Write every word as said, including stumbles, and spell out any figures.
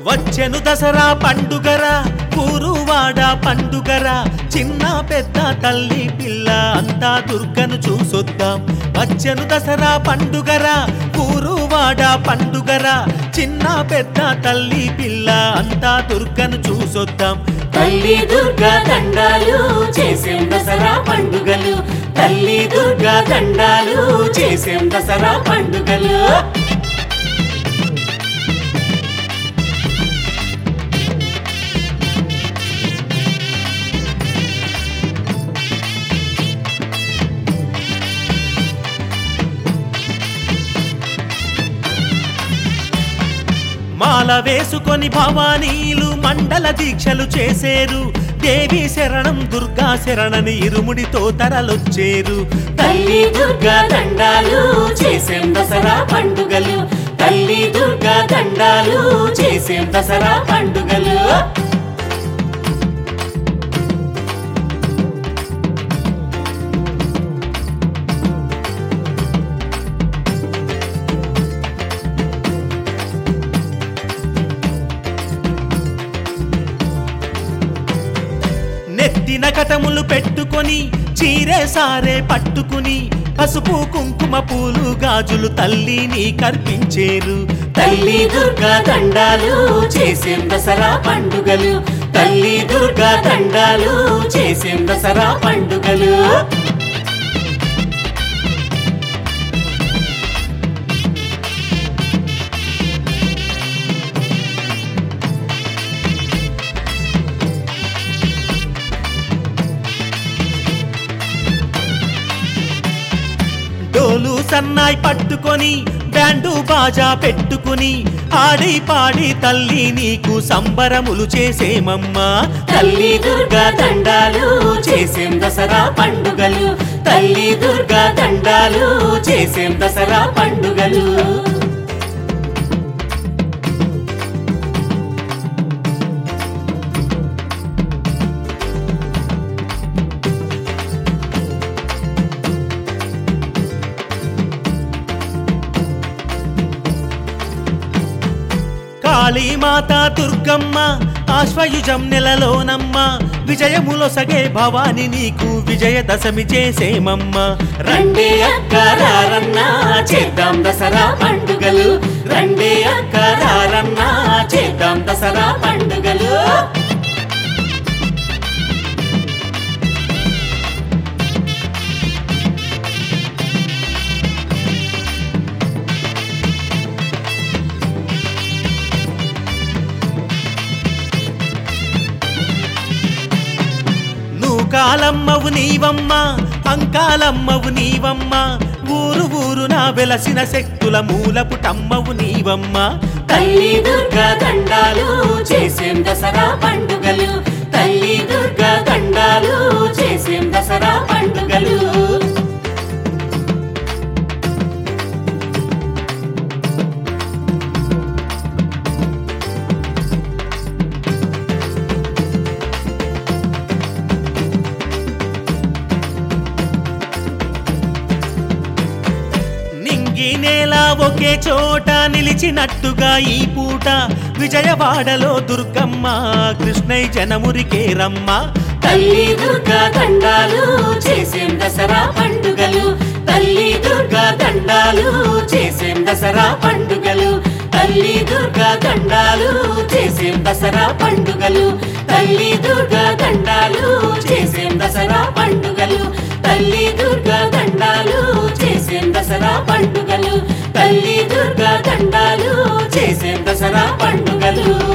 వచ్చెను దసరా పండుగరా ఊరువాడ పండుగరా చిన్న పెద్ద తల్లి పిల్ల అంతా దుర్గను చూసొద్దాం వచ్చెను దసరా పండుగరా ఊరువాడ పండుగరా చిన్న పెద్ద తల్లి పిల్ల అంతా దుర్గను చూసొద్దాం తల్లి దుర్గా దండాలు చేసేం దసరా పండుగలు తల్లి దుర్గా దండాలు చేసేం దసరా పండుగలు మాల వేసుకొని భవానీలు మండల దీక్షలు చేసేరు దేవి శరణం దుర్గా శరణని ఇరుముడితో తరలొచ్చేరు తల్లి దుర్గా దండాలు చేసేం దసరా పండుగలు తల్లి దుర్గా దండాలు చేసేం దసరా పండుగలు నెత్తిన కటములు పెట్టుకొని చీరే సారే పట్టుకుని పసుపు కుంకుమ పూలు గాజులు తల్లిని కర్పించేరు తల్లి దుర్గా దండాలు చేసేం దసరా పండుగలు తల్లి దుర్గా దండాలు చేసేం దసరా పండుగలు డోలు సన్నాయి పట్టుకొని బ్యాండు బాజా పెట్టుకుని ఆడి పాడి తల్లి నీకు సంబరములు చేసేమమ్మా తల్లి దుర్గా దండాలు చేసేం దసరా పండుగలు తల్లి దుర్గా దండాలు చేసేం దసరా పండుగలు కాళీమాత దుర్గమ్మ ఆశ్వయుజం నెలలోనమ్మ విజయములో సగే భవాని నీకు విజయదశమి చేసేమమ్మ రండే అక్కరారన్నా చేద్దాం దసరా పండుగలు రండే అక్కరారన్నా చేద్దాం దసరా పండుగలు కాలమ్మవు నీవమ్మ అంకాలమ్మవు నీవమ్మ ఊరు ఊరు నా వెలసిన శక్తుల మూలపుటమ్మవు నీవమ్మ తల్లి దుర్గా దండాలు చేసేం దసరా పండుగలు తల్లి దుర్గా దండాలు చేసేం దసరా పండుగలు ఈ నేల ఒకే చోట నిలిచినట్టుగా ఈ పూట విజయవాడలో దుర్గమ్మ కృష్ణయ్య జనమురికే రమ్మ తల్లి దుర్గా దండాలు చేసేం దసరా పండుగలు తల్లి దుర్గా దండాలు చేసేం దసరా పండుగలు తల్లి దుర్గా దండాలు చేసేం దసరా పండుగలు తల్లి దుర్గా దండాలు చేసేం దసరా పండుగలు తల్లి దుర్గా దండాలు చేసేం దసరా పండుగలు తల్లి దుర్గా దండాలు చేసేం దసరా పండుగలు